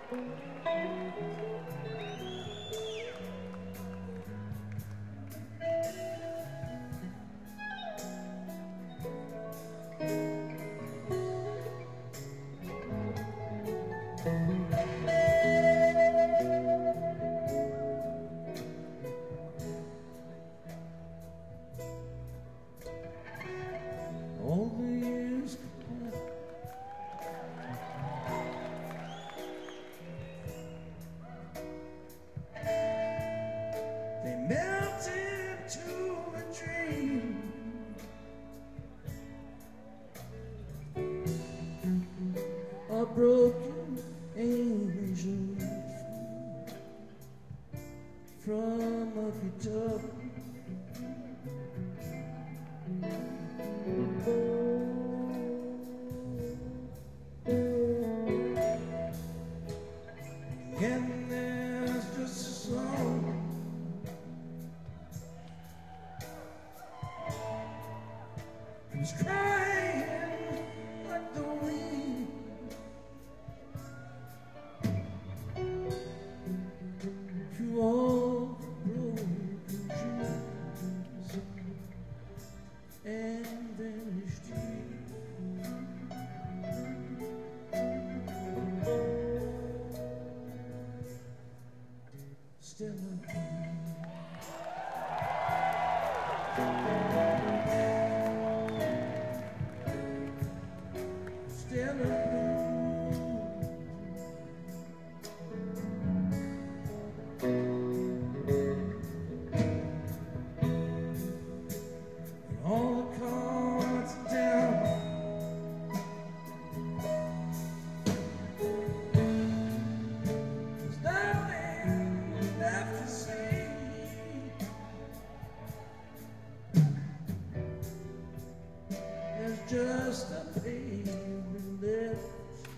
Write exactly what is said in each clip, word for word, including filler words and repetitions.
All the years they melt into a dream. A broken angel from up your top. And there's just a song who's crying like the wind through all the broken dreams and vanished dreams. Still Still a and all the cards are down. There's nothing left to say. There's just a pavement left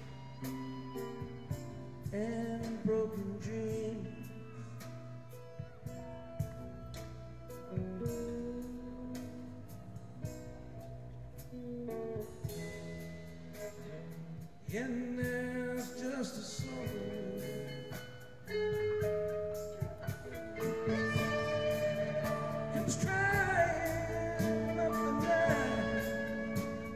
and broken dreams. And there's just a song comes crying up the night.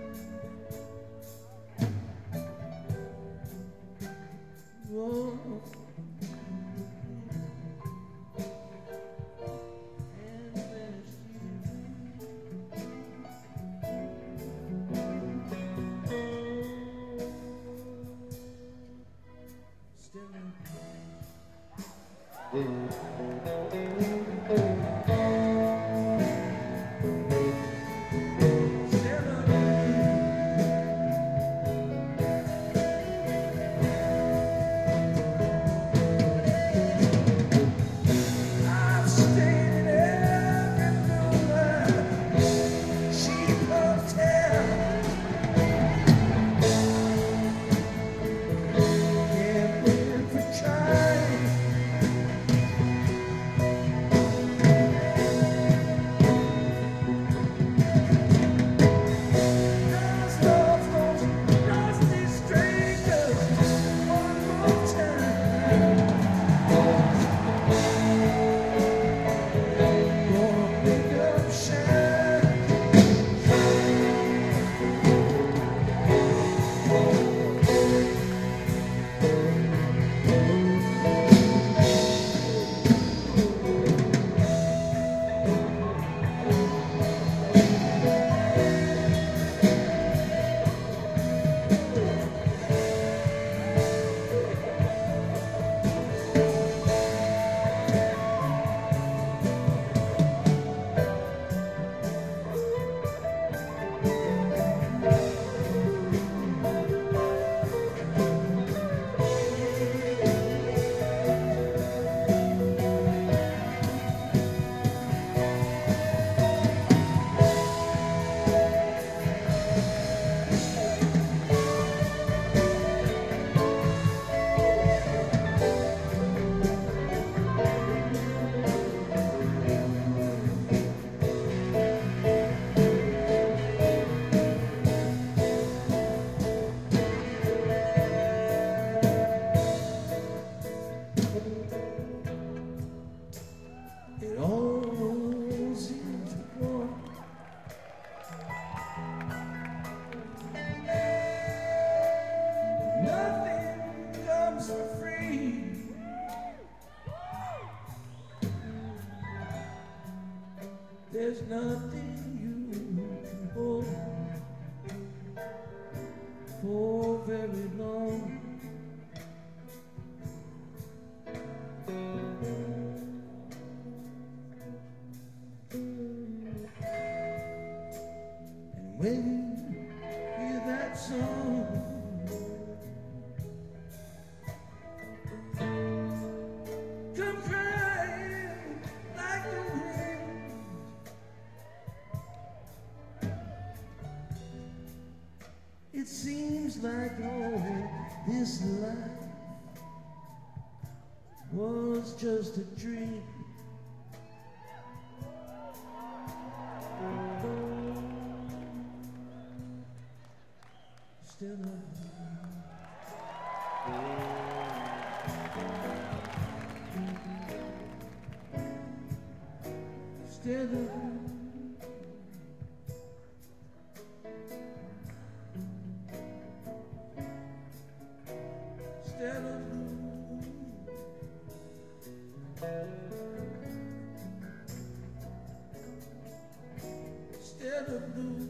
Oh, and there's still I've stayed in every moonlight cheap hotel. Can't win for trying. nothing you can hold for very long. And when you hear that song, come crying like the wind. It seems like all this life was just a dream. Still a Still a Still a Still a blue.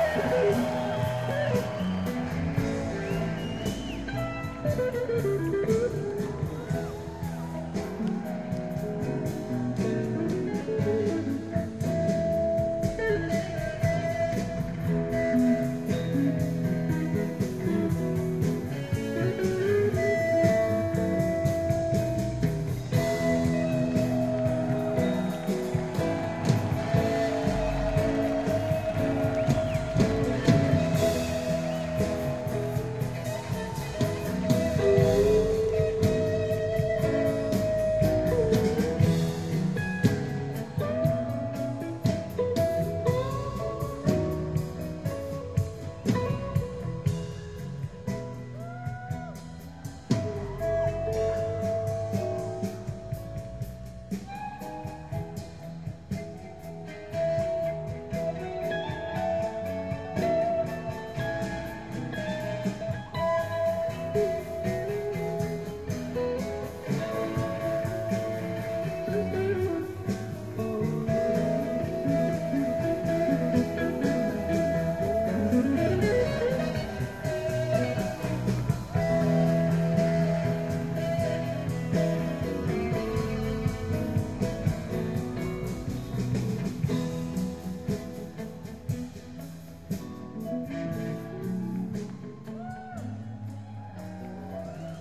Thank you.